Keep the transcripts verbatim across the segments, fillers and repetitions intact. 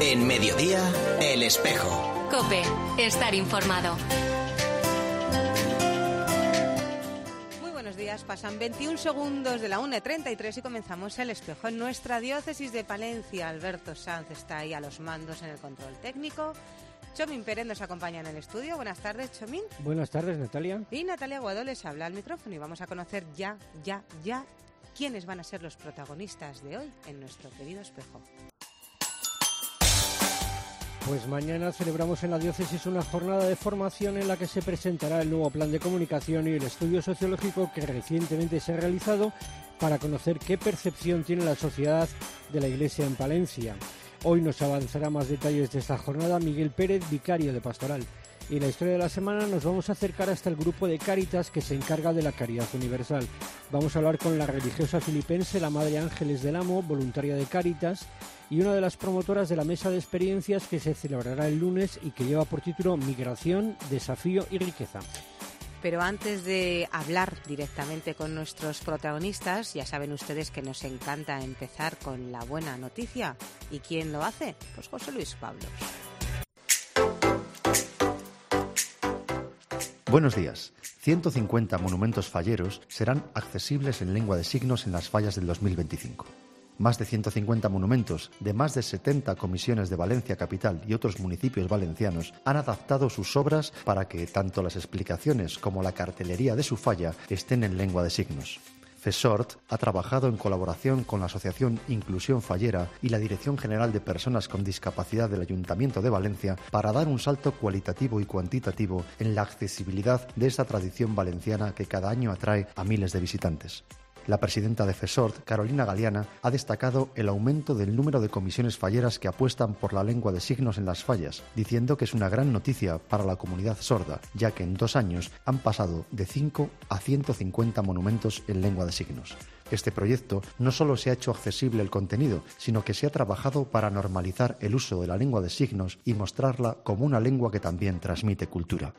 En Mediodía, El Espejo. COPE, estar informado. Buenos días, pasan veintiún segundos de la una y treinta y tres y comenzamos El Espejo. En nuestra diócesis de Palencia, Alberto Sanz está ahí a los mandos en el control técnico. Chomín Pérez nos acompaña en el estudio. Buenas tardes, Chomín. Buenas tardes, Natalia. Y Natalia Guado les habla al micrófono y vamos a conocer ya, ya, ya quiénes van a ser los protagonistas de hoy en nuestro querido Espejo. Pues mañana celebramos en la diócesis una jornada de formación en la que se presentará el nuevo plan de comunicación y el estudio sociológico que recientemente se ha realizado para conocer qué percepción tiene la sociedad de la Iglesia en Palencia. Hoy nos avanzará más detalles de esta jornada Miguel Pérez, vicario de Pastoral. Y en la historia de la semana nos vamos a acercar hasta el grupo de Cáritas que se encarga de la caridad universal. Vamos a hablar con la religiosa filipense, la Madre Ángeles del Amo, voluntaria de Cáritas, y una de las promotoras de la mesa de experiencias que se celebrará el lunes y que lleva por título Migración, Desafío y Riqueza. Pero antes de hablar directamente con nuestros protagonistas, ya saben ustedes que nos encanta empezar con la buena noticia. ¿Y quién lo hace? Pues José Luis Pablos. Buenos días. ciento cincuenta monumentos falleros serán accesibles en lengua de signos en las fallas del dos mil veinticinco. Más de ciento cincuenta monumentos de más de setenta comisiones de Valencia Capital y otros municipios valencianos han adaptado sus obras para que tanto las explicaciones como la cartelería de su falla estén en lengua de signos. FESORT ha trabajado en colaboración con la Asociación Inclusión Fallera y la Dirección General de Personas con Discapacidad del Ayuntamiento de Valencia para dar un salto cualitativo y cuantitativo en la accesibilidad de esta tradición valenciana que cada año atrae a miles de visitantes. La presidenta de FESORT, Carolina Galeana, ha destacado el aumento del número de comisiones falleras que apuestan por la lengua de signos en las fallas, diciendo que es una gran noticia para la comunidad sorda, ya que en dos años han pasado de cinco a ciento cincuenta monumentos en lengua de signos. Este proyecto no solo se ha hecho accesible el contenido, sino que se ha trabajado para normalizar el uso de la lengua de signos y mostrarla como una lengua que también transmite cultura.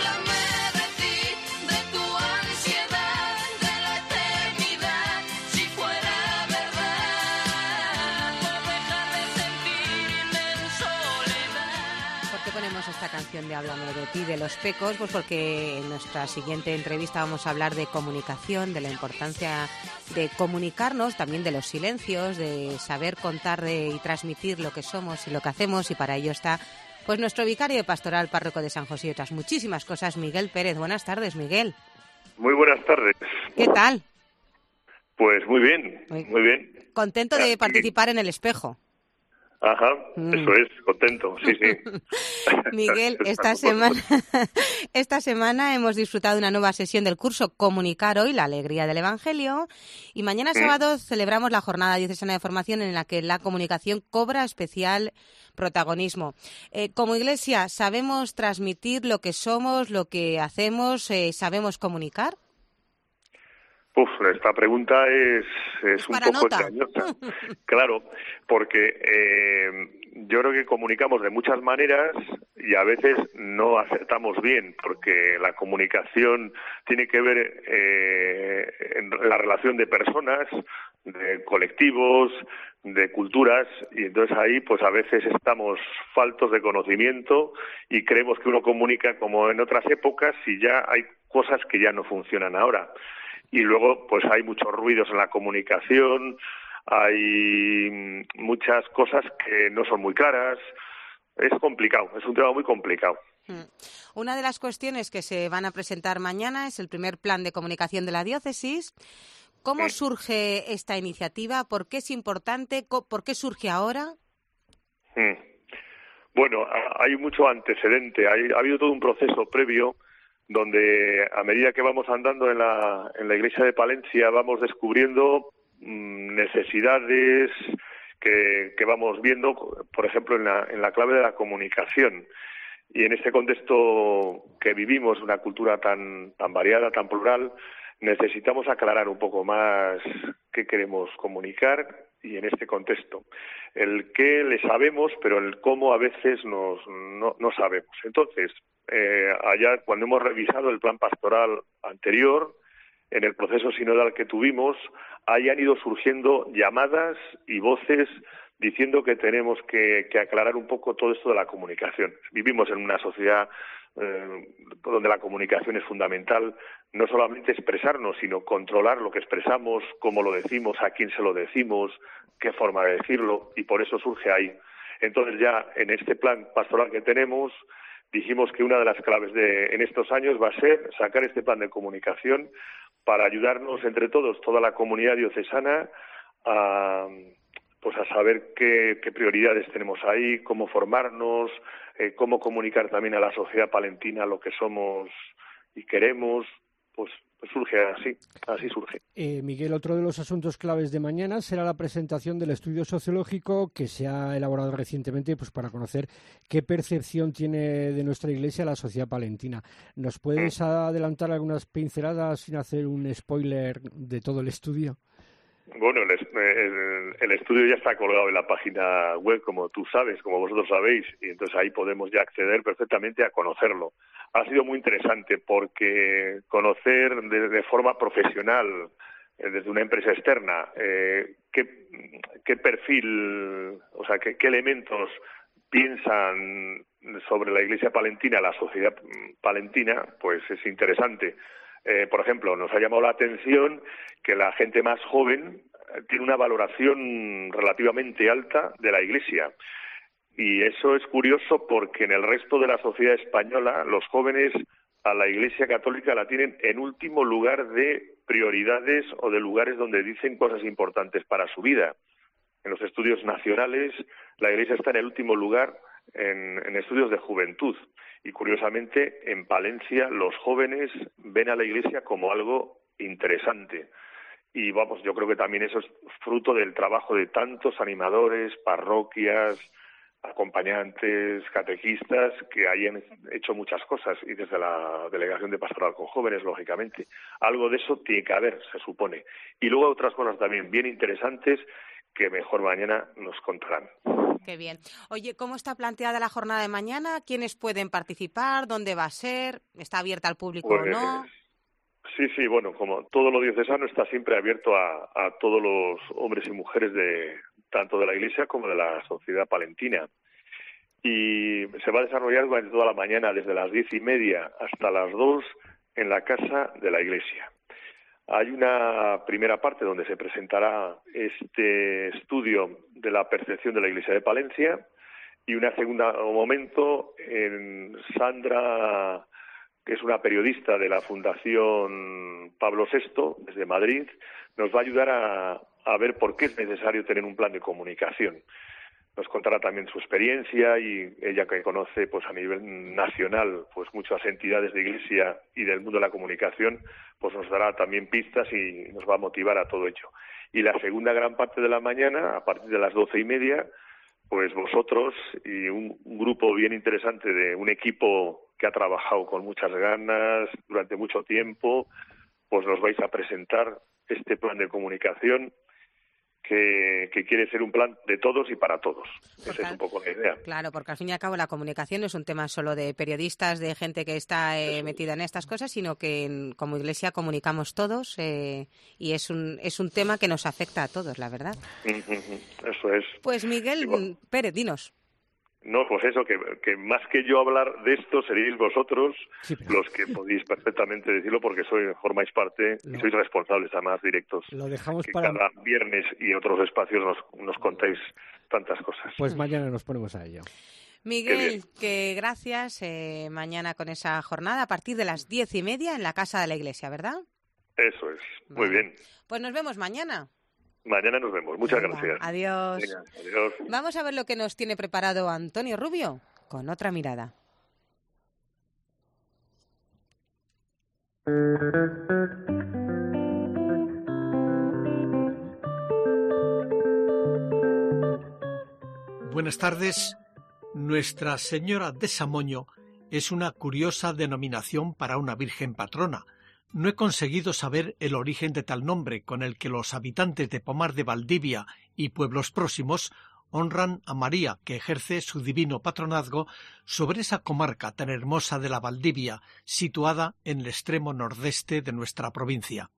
Esta canción de Háblame de ti, de Los Pecos, pues porque en nuestra siguiente entrevista vamos a hablar de comunicación, de la importancia de comunicarnos, también de los silencios, de saber contar de, y transmitir lo que somos y lo que hacemos, y para ello está pues nuestro vicario de Pastoral, párroco de San José y otras muchísimas cosas, Miguel Pérez. Buenas tardes, Miguel. Muy buenas tardes. ¿Qué tal? Pues muy bien, muy, muy bien. Contento de participar en El Espejo. Ajá, mm. Eso es, contento, sí, sí. Miguel, esta semana, esta semana hemos disfrutado de una nueva sesión del curso Comunicar Hoy, la alegría del Evangelio, y mañana ¿Mm? sábado celebramos la jornada diocesana de formación en la que la comunicación cobra especial protagonismo. Eh, como Iglesia, ¿sabemos transmitir lo que somos, lo que hacemos, eh, sabemos comunicar? Uf, esta pregunta es, es un poco nota. engañosa. Claro, porque eh, yo creo que comunicamos de muchas maneras y a veces no acertamos bien, porque la comunicación tiene que ver eh, en la relación de personas, de colectivos, de culturas, y entonces ahí pues a veces estamos faltos de conocimiento y creemos que uno comunica como en otras épocas y ya hay cosas que ya no funcionan ahora. Y luego, pues hay muchos ruidos en la comunicación, hay muchas cosas que no son muy claras. Es complicado, es un tema muy complicado. Una de las cuestiones que se van a presentar mañana es el primer plan de comunicación de la diócesis. ¿Cómo sí. surge esta iniciativa? ¿Por qué es importante? ¿Por qué surge ahora? Sí. Bueno, hay mucho antecedente, hay, ha habido todo un proceso previo donde a medida que vamos andando en la, en la Iglesia de Palencia vamos descubriendo mmm, necesidades que, que vamos viendo, por ejemplo, en la, en la clave de la comunicación. Y en este contexto que vivimos, una cultura tan, tan variada, tan plural, necesitamos aclarar un poco más qué queremos comunicar y en este contexto. El qué le sabemos, pero el cómo a veces nos, no, no sabemos. Entonces, eh, allá cuando hemos revisado el plan pastoral anterior, en el proceso sinodal que tuvimos, ahí han ido surgiendo llamadas y voces diciendo que tenemos que, que aclarar un poco todo esto de la comunicación. Vivimos en una sociedad eh, donde la comunicación es fundamental, no solamente expresarnos, sino controlar lo que expresamos, cómo lo decimos, a quién se lo decimos, qué forma de decirlo, y por eso surge ahí. Entonces ya en este plan pastoral que tenemos, dijimos que una de las claves de en estos años va a ser sacar este plan de comunicación para ayudarnos entre todos, toda la comunidad diocesana, a, pues a saber qué, qué prioridades tenemos ahí, cómo formarnos, eh, cómo comunicar también a la sociedad palentina lo que somos y queremos, pues, pues surge así, así surge. Eh, Miguel, otro de los asuntos claves de mañana será la presentación del estudio sociológico que se ha elaborado recientemente, pues para conocer qué percepción tiene de nuestra Iglesia la sociedad palentina. ¿Nos puedes mm. adelantar algunas pinceladas sin hacer un spoiler de todo el estudio? Bueno, el, el, el estudio ya está colgado en la página web, como tú sabes, como vosotros sabéis, y entonces ahí podemos ya acceder perfectamente a conocerlo. Ha sido muy interesante porque conocer de, de forma profesional, eh, desde una empresa externa, eh, qué, qué perfil, o sea, qué, qué elementos piensan sobre la Iglesia palentina, la sociedad palentina, pues es interesante. Eh, por ejemplo, nos ha llamado la atención que la gente más joven tiene una valoración relativamente alta de la Iglesia. Y eso es curioso porque en el resto de la sociedad española los jóvenes a la Iglesia católica la tienen en último lugar de prioridades o de lugares donde dicen cosas importantes para su vida. En los estudios nacionales la Iglesia está en el último lugar en, en estudios de juventud. Y curiosamente, en Palencia los jóvenes ven a la Iglesia como algo interesante. Y vamos, yo creo que también eso es fruto del trabajo de tantos animadores, parroquias, acompañantes, catequistas, que hayan hecho muchas cosas, y desde la Delegación de Pastoral con Jóvenes, lógicamente. Algo de eso tiene que haber, se supone. Y luego otras cosas también bien interesantes que mejor mañana nos contarán. Qué bien. Oye, ¿cómo está planteada la jornada de mañana? ¿Quiénes pueden participar? ¿Dónde va a ser? ¿Está abierta al público pues, o no? Sí, sí, bueno, como todo lo diocesano está siempre abierto a, a todos los hombres y mujeres de tanto de la Iglesia como de la sociedad palentina. Y se va a desarrollar durante toda la mañana, desde las diez y media hasta las dos, en la Casa de la Iglesia. Hay una primera parte donde se presentará este estudio de la percepción de la Iglesia de Palencia y un segundo momento en Sandra, que es una periodista de la Fundación Pablo sexto, desde Madrid, nos va a ayudar a, a ver por qué es necesario tener un plan de comunicación. Nos contará también su experiencia y ella, que conoce pues a nivel nacional pues muchas entidades de Iglesia y del mundo de la comunicación, pues nos dará también pistas y nos va a motivar a todo ello. Y la segunda gran parte de la mañana, a partir de las doce y media, pues vosotros y un, un grupo bien interesante de un equipo que ha trabajado con muchas ganas durante mucho tiempo, pues nos vais a presentar este plan de comunicación Que, que quiere ser un plan de todos y para todos. Porque, esa es un poco la idea. Claro, porque al fin y al cabo la comunicación no es un tema solo de periodistas, de gente que está eh, metida en estas cosas, sino que en, como Iglesia comunicamos todos eh, y es un es un tema que nos afecta a todos, la verdad. Eso es. Pues Miguel bueno, Pérez, dinos. No, pues eso, que, que más que yo hablar de esto, seríais vosotros sí, pero... los que podéis perfectamente decirlo, porque sois, formáis parte lo... y sois responsables, además, directos. Lo dejamos que para... cada viernes y otros espacios nos, nos contáis tantas cosas. Pues mañana nos ponemos a ello. Miguel, que gracias. Eh, mañana con esa jornada, a partir de las diez y media, en la Casa de la Iglesia, ¿verdad? Eso es. Muy vale. bien. Pues nos vemos mañana. Mañana nos vemos. Muchas Venga, gracias. Adiós. Venga, adiós. Vamos a ver lo que nos tiene preparado Antonio Rubio con otra mirada. Buenas tardes. Nuestra Señora de Samoño es una curiosa denominación para una virgen patrona. No he conseguido saber el origen de tal nombre con el que los habitantes de Pomar de Valdivia y pueblos próximos honran a María, que ejerce su divino patronazgo sobre esa comarca tan hermosa de la Valdivia, situada en el extremo nordeste de nuestra provincia.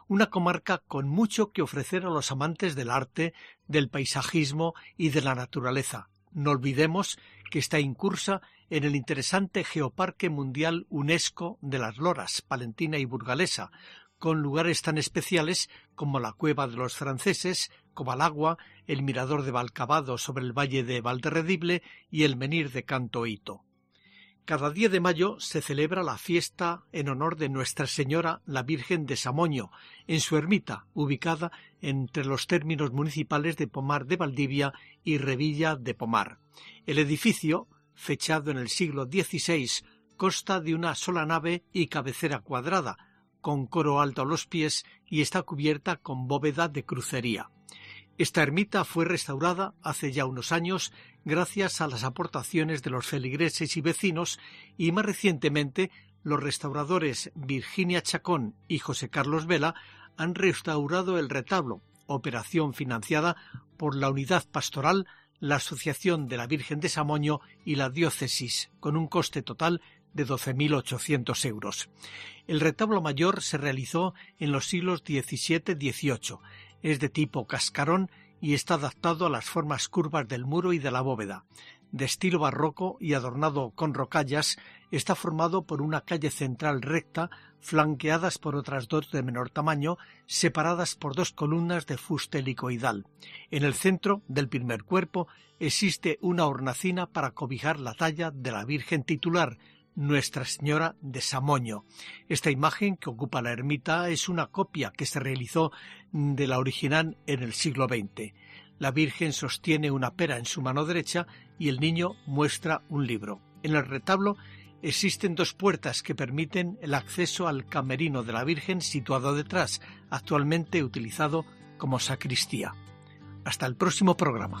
una comarca con mucho que ofrecer a los amantes del arte, del paisajismo y de la naturaleza. No olvidemos que está incursa en el interesante Geoparque Mundial UNESCO de las Loras, Palentina y Burgalesa, con lugares tan especiales como la Cueva de los Franceses, Comalagua, el Mirador de Valcavado sobre el Valle de Valderredible y el Menhir de Canto Hito. Cada diez de mayo se celebra la fiesta en honor de Nuestra Señora la Virgen de Samoño, en su ermita, ubicada entre los términos municipales de Pomar de Valdivia y Revilla de Pomar. El edificio, fechado en el siglo dieciséis, consta de una sola nave y cabecera cuadrada, con coro alto a los pies y está cubierta con bóveda de crucería. Esta ermita fue restaurada hace ya unos años gracias a las aportaciones de los feligreses y vecinos y más recientemente los restauradores Virginia Chacón y José Carlos Vela han restaurado el retablo, operación financiada por la Unidad Pastoral, la Asociación de la Virgen de Samoño y la Diócesis, con un coste total de doce mil ochocientos euros. El retablo mayor se realizó en los siglos diecisiete dieciocho. Es de tipo cascarón y está adaptado a las formas curvas del muro y de la bóveda. De estilo barroco y adornado con rocallas, está formado por una calle central recta, flanqueadas por otras dos de menor tamaño, separadas por dos columnas de fuste helicoidal. En el centro del primer cuerpo existe una hornacina para cobijar la talla de la Virgen titular, Nuestra Señora de Samoño. Esta imagen que ocupa la ermita es una copia que se realizó de la original en el siglo veinte. La Virgen sostiene una pera en su mano derecha y el niño muestra un libro. En el retablo existen dos puertas que permiten el acceso al camerino de la Virgen situado detrás, actualmente utilizado como sacristía. Hasta el próximo programa.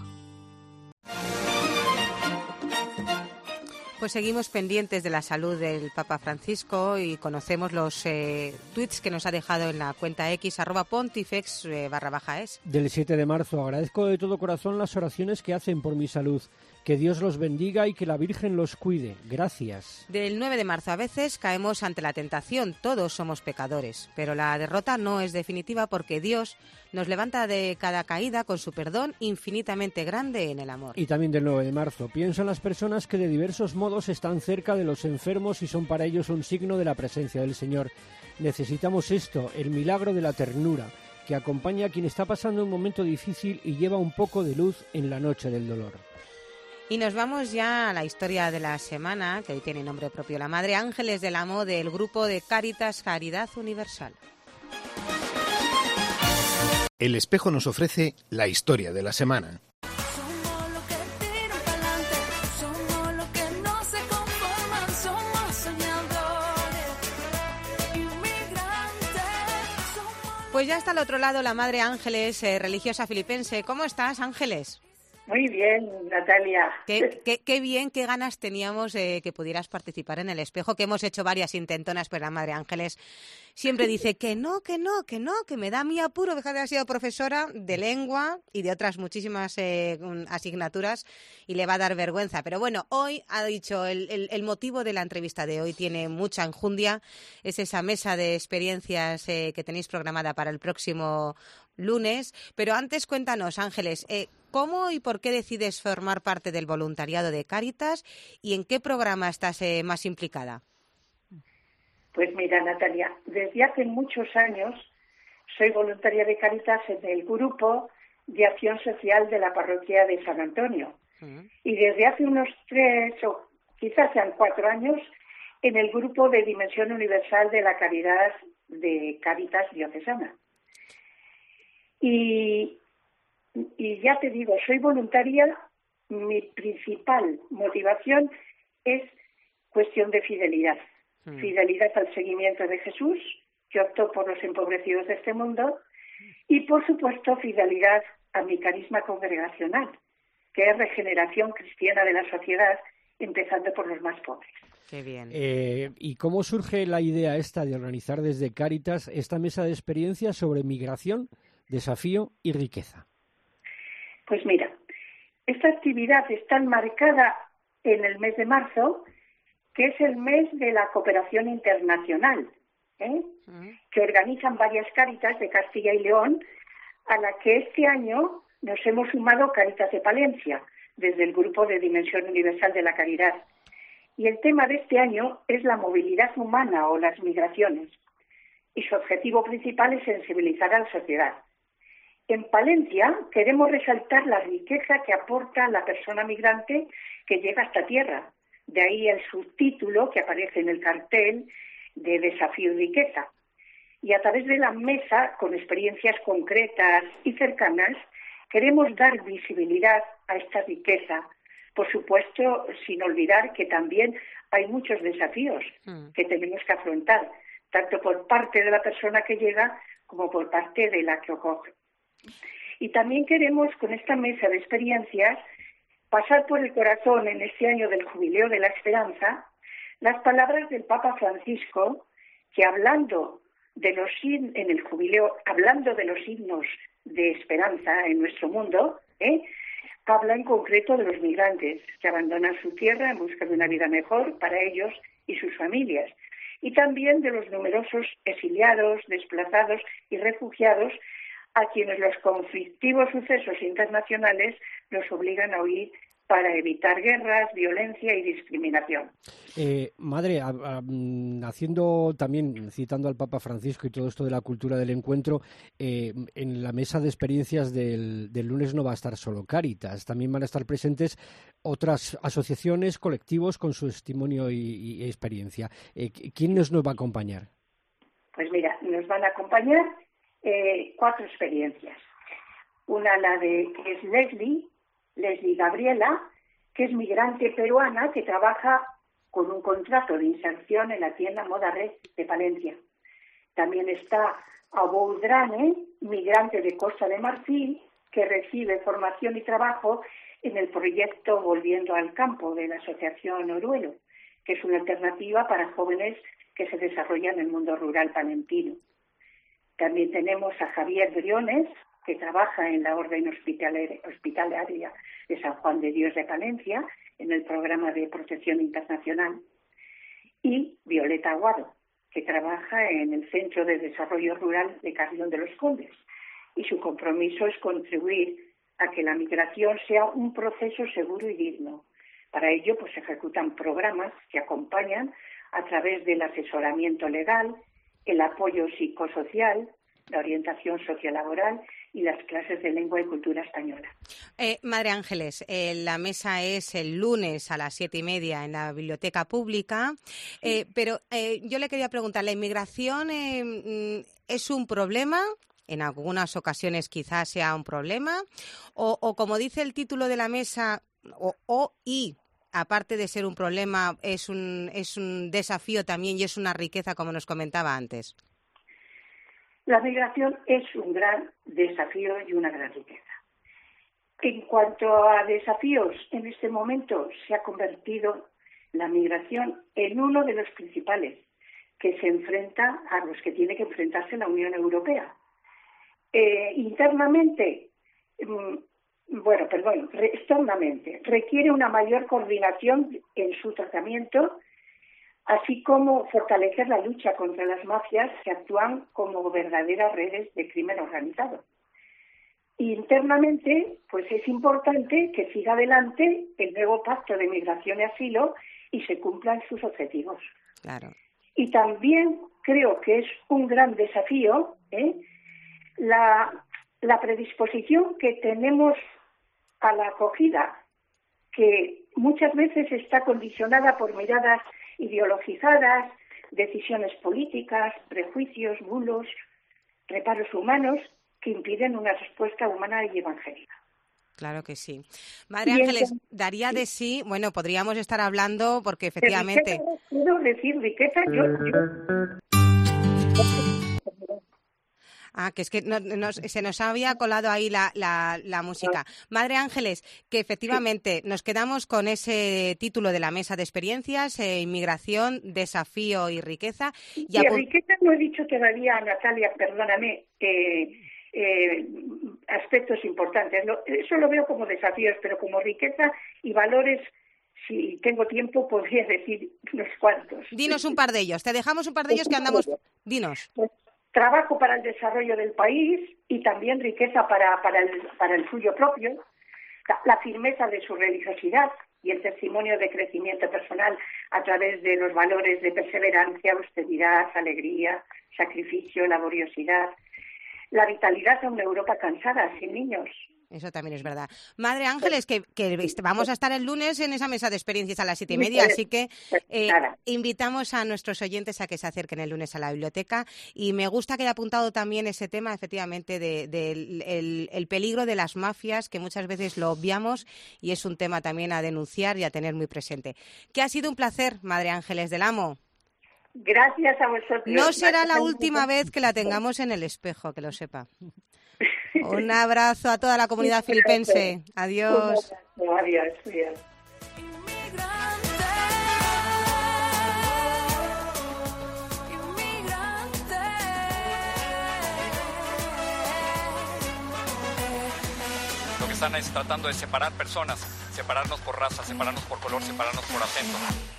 Pues seguimos pendientes de la salud del Papa Francisco y conocemos los eh, tweets que nos ha dejado en la cuenta X, arroba pontifex eh, barra baja es. Del siete de marzo, agradezco de todo corazón las oraciones que hacen por mi salud. Que Dios los bendiga y que la Virgen los cuide. Gracias. Del nueve de marzo, a veces caemos ante la tentación, todos somos pecadores, pero la derrota no es definitiva porque Dios nos levanta de cada caída con su perdón infinitamente grande en el amor. Y también del nueve de marzo, pienso en las personas que de diversos modos están cerca de los enfermos y son para ellos un signo de la presencia del Señor. Necesitamos esto, el milagro de la ternura, que acompaña a quien está pasando un momento difícil y lleva un poco de luz en la noche del dolor. Y nos vamos ya a la historia de la semana, que hoy tiene nombre propio, la Madre Ángeles del Amo del grupo de Cáritas Caridad Universal. El Espejo nos ofrece la historia de la semana. Pues ya está al otro lado la Madre Ángeles, eh, religiosa filipense. ¿Cómo estás, Ángeles? Muy bien, Natalia. Qué, qué, qué bien, qué ganas teníamos eh, que pudieras participar en El Espejo, que hemos hecho varias intentonas, pero la Madre Ángeles siempre dice que no, que no, que no, que me da mi apuro. Fíjate, ha sido profesora de lengua y de otras muchísimas eh, asignaturas y le va a dar vergüenza. Pero bueno, hoy ha dicho, el, el, el motivo de la entrevista de hoy tiene mucha enjundia. Es esa mesa de experiencias eh, que tenéis programada para el próximo lunes. Pero antes cuéntanos, Ángeles, eh, ¿cómo y por qué decides formar parte del voluntariado de Cáritas y en qué programa estás eh, más implicada? Pues mira, Natalia, desde hace muchos años soy voluntaria de Cáritas en el grupo de acción social de la parroquia de San Antonio. Uh-huh. Y desde hace unos tres o quizás sean cuatro años en el grupo de Dimensión Universal de la Caridad de Cáritas Diocesana. Y, y ya te digo, soy voluntaria, mi principal motivación es cuestión de fidelidad. Mm. Fidelidad al seguimiento de Jesús, que optó por los empobrecidos de este mundo, y por supuesto fidelidad a mi carisma congregacional, que es regeneración cristiana de la sociedad, empezando por los más pobres. Qué bien. Eh, ¿Y cómo surge la idea esta de organizar desde Cáritas esta mesa de experiencias sobre migración, desafío y riqueza? Pues mira, esta actividad está enmarcada en el mes de marzo, que es el mes de la cooperación internacional, ¿eh? que organizan varias Cáritas de Castilla y León, a la que este año nos hemos sumado Cáritas de Palencia, desde el Grupo de Dimensión Universal de la Caridad. Y el tema de este año es la movilidad humana o las migraciones. Y su objetivo principal es sensibilizar a la sociedad. En Palencia queremos resaltar la riqueza que aporta la persona migrante que llega a esta tierra. De ahí el subtítulo que aparece en el cartel de Desafío y Riqueza. Y a través de la mesa, con experiencias concretas y cercanas, queremos dar visibilidad a esta riqueza. Por supuesto, sin olvidar que también hay muchos desafíos mm. que tenemos que afrontar, tanto por parte de la persona que llega como por parte de la que acoge. Y también queremos, con esta mesa de experiencias, pasar por el corazón en este año del Jubileo de la Esperanza las palabras del Papa Francisco, que hablando de los en el jubileo, hablando de los signos de esperanza en nuestro mundo, ¿eh? habla en concreto de los migrantes que abandonan su tierra en busca de una vida mejor para ellos y sus familias, y también de los numerosos exiliados, desplazados y refugiados a quienes los conflictivos sucesos internacionales nos obligan a huir para evitar guerras, violencia y discriminación. Eh, madre, a, a, haciendo también, citando al Papa Francisco y todo esto de la cultura del encuentro, eh, en la mesa de experiencias del, del lunes no va a estar solo Cáritas, también van a estar presentes otras asociaciones, colectivos con su testimonio y, y experiencia. Eh, ¿Quién nos, nos va a acompañar? Pues mira, nos van a acompañar eh, cuatro experiencias. Una, la de que es Leslie, Leslie Gabriela, que es migrante peruana que trabaja con un contrato de inserción en la tienda Moda Red de Palencia. También está Abou Drane, migrante de Costa de Marfil, que recibe formación y trabajo en el proyecto Volviendo al Campo de la Asociación Oruelo, que es una alternativa para jóvenes que se desarrollan en el mundo rural palentino. También tenemos a Javier Briones, que trabaja en la Orden Hospitalaria de San Juan de Dios de Palencia, en el programa de protección internacional, y Violeta Aguado, que trabaja en el Centro de Desarrollo Rural de Carrión de los Condes, y su compromiso es contribuir a que la migración sea un proceso seguro y digno. Para ello, pues se ejecutan programas que acompañan a través del asesoramiento legal, el apoyo psicosocial, la orientación sociolaboral y las clases de lengua y cultura española. Eh, Madre Ángeles, eh, la mesa es el lunes a las siete y media en la Biblioteca Pública, eh, pero eh, yo le quería preguntar, ¿la inmigración eh, es un problema? En algunas ocasiones quizás sea un problema, o, o como dice el título de la mesa, o, o y aparte de ser un problema, es un, es un desafío también y es una riqueza, como nos comentaba antes. La migración es un gran desafío y una gran riqueza. En cuanto a desafíos, en este momento se ha convertido la migración en uno de los principales que se enfrenta a los que tiene que enfrentarse la Unión Europea. Eh, internamente, bueno, perdón, externamente, requiere una mayor coordinación en su tratamiento, así como fortalecer la lucha contra las mafias que actúan como verdaderas redes de crimen organizado. Internamente, pues es importante que siga adelante el nuevo Pacto de Migración y Asilo y se cumplan sus objetivos. Claro. Y también creo que es un gran desafío ¿eh? la, la predisposición que tenemos a la acogida, que muchas veces está condicionada por miradas ideologizadas, decisiones políticas, prejuicios, bulos, reparos humanos que impiden una respuesta humana y evangélica. Claro que sí. Madre Ángeles, daría de sí, bueno, podríamos estar hablando porque efectivamente... De riqueza, ¿puedo decir riqueza? Yo, yo... Ah, que es que no, no, se nos había colado ahí la, la, la música. Madre Ángeles, que efectivamente nos quedamos con ese título de la mesa de experiencias, eh, inmigración, desafío y riqueza. Y sí, riqueza no he dicho todavía, Natalia, perdóname, eh, eh, aspectos importantes. Lo, eso lo veo como desafíos, pero como riqueza y valores si tengo tiempo, podría decir unos cuantos. Dinos un par de ellos. Te dejamos un par de ellos que andamos... Dinos. Pues, trabajo para el desarrollo del país y también riqueza para, para, el, para el suyo propio, la, la firmeza de su religiosidad y el testimonio de crecimiento personal a través de los valores de perseverancia, austeridad, alegría, sacrificio, laboriosidad, la vitalidad a una Europa cansada, sin niños. Eso también es verdad. Madre Ángeles, que, que vamos a estar el lunes en esa mesa de experiencias a las siete y media, así que eh, invitamos a nuestros oyentes a que se acerquen el lunes a la biblioteca. Y me gusta que haya apuntado también ese tema, efectivamente, de, de el, el peligro de las mafias, que muchas veces lo obviamos y es un tema también a denunciar y a tener muy presente. Que ha sido un placer, Madre Ángeles del Amo. Gracias a vosotros. No será la última vez que la tengamos en el espejo, que lo sepa. Un abrazo a toda la comunidad filipense. Adiós. Adiós. Adiós. Lo que están es tratando de separar personas, separarnos por raza, separarnos por color, separarnos por acento.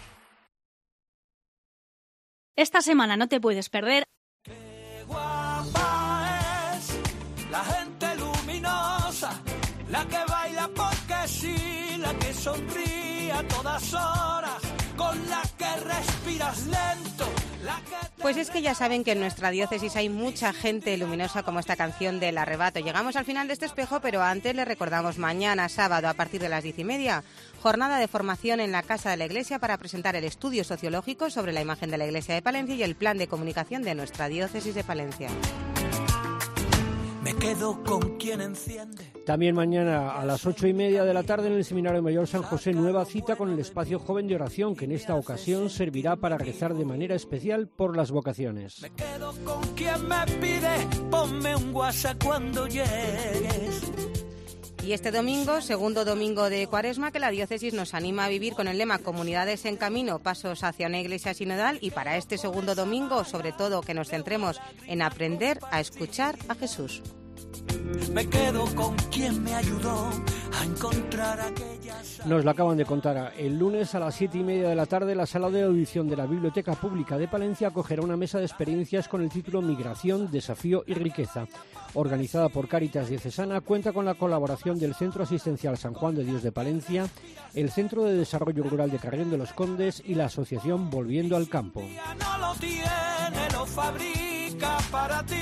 Esta semana no te puedes perder. Qué guapa es la gente luminosa, la que baila porque sí, la que sonríe a todas horas, con la que respiras lento. Pues es que ya saben que en nuestra diócesis hay mucha gente luminosa como esta canción del Arrebato. Llegamos al final de este espejo, pero antes les recordamos mañana, sábado, a partir de las diez y media, jornada de formación en la Casa de la Iglesia para presentar el estudio sociológico sobre la imagen de la Iglesia de Palencia y el plan de comunicación de nuestra diócesis de Palencia. Me quedo con quien enciende. También mañana a las ocho y media de la tarde en el Seminario Mayor San José, nueva cita con el espacio joven de oración, que en esta ocasión servirá para rezar de manera especial por las vocaciones. Me quedo con quien me pide, ponme un WhatsApp cuando llegues. Y este domingo, segundo domingo de Cuaresma, que la diócesis nos anima a vivir con el lema Comunidades en Camino, pasos hacia una iglesia sinodal, y para este segundo domingo, sobre todo, que nos centremos en aprender a escuchar a Jesús. Me quedo con quien me ayudó a encontrar aquellas... Nos lo acaban de contar. El lunes a las siete y media de la tarde, la sala de audición de la Biblioteca Pública de Palencia acogerá una mesa de experiencias con el título Migración, Desafío y Riqueza. Organizada por Cáritas Diocesana, cuenta con la colaboración del Centro Asistencial San Juan de Dios de Palencia, el Centro de Desarrollo Rural de Carrión de los Condes y la Asociación Volviendo al Campo. No lo tiene, lo fabrica para ti.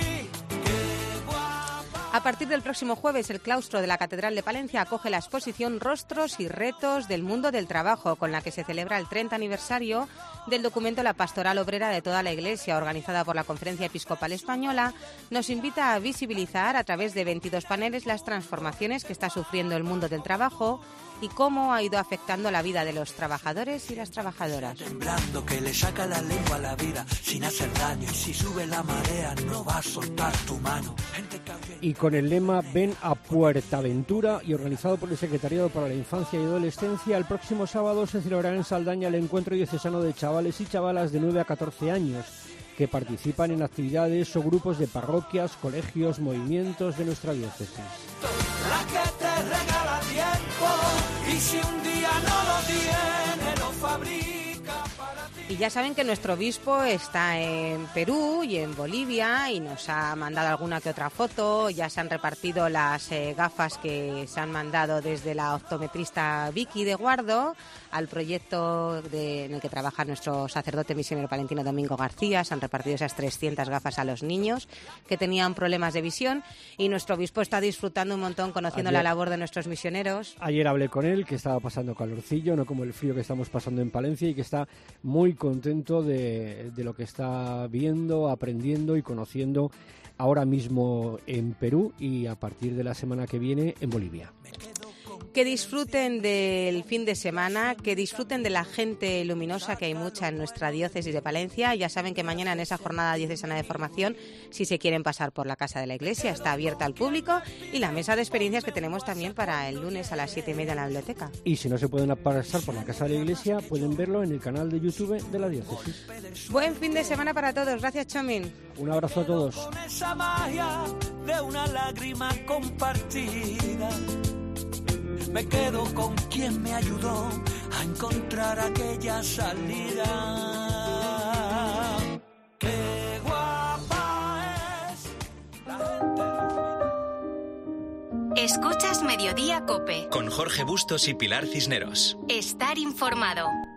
A partir del próximo jueves, el claustro de la Catedral de Palencia acoge la exposición Rostros y Retos del Mundo del Trabajo, con la que se celebra el treinta aniversario del documento La Pastoral Obrera de toda la Iglesia, organizada por la Conferencia Episcopal Española. Nos invita a visibilizar a través de veintidós paneles las transformaciones que está sufriendo el mundo del trabajo y cómo ha ido afectando la vida de los trabajadores y las trabajadoras. Temblando que le saca la lengua a la vida sin hacer daño, y si sube la marea no va a soltar tu mano. Y con el lema Ven a Puertaventura, y organizado por el Secretariado para la Infancia y Adolescencia, el próximo sábado se celebrará en Saldaña el encuentro diocesano de chavales y chavalas de nueve a catorce años que participan en actividades o grupos de parroquias, colegios, movimientos de nuestra diócesis. La que te regala tiempo, y si un día no lo tiene, lo fabrica para ti. Y ya saben que nuestro obispo está en Perú y en Bolivia y nos ha mandado alguna que otra foto. Ya se han repartido las eh, gafas que se han mandado desde la optometrista Vicky de Guardo al proyecto de, en el que trabaja nuestro sacerdote misionero palentino Domingo García. Se han repartido esas trescientas gafas a los niños que tenían problemas de visión, y nuestro obispo está disfrutando un montón conociendo ayer, la labor de nuestros misioneros. Ayer hablé con él, que estaba pasando calorcillo, no como el frío que estamos pasando en Palencia, y que está muy contento de, de lo que está viendo, aprendiendo y conociendo ahora mismo en Perú y a partir de la semana que viene en Bolivia. Que disfruten del fin de semana, que disfruten de la gente luminosa, que hay mucha en nuestra diócesis de Palencia. Ya saben que mañana en esa jornada diocesana de formación, si se quieren pasar por la Casa de la Iglesia, está abierta al público, y la mesa de experiencias que tenemos también para el lunes a las siete y media en la biblioteca. Y si no se pueden pasar por la Casa de la Iglesia, pueden verlo en el canal de YouTube de la diócesis. Buen fin de semana para todos. Gracias, Chomin. Un abrazo a todos. Con esa magia de una lágrima compartida, me quedo con quien me ayudó a encontrar aquella salida. Qué guapa es la gente. Escuchas Mediodía COPE. Con Jorge Bustos y Pilar Cisneros. Estar informado.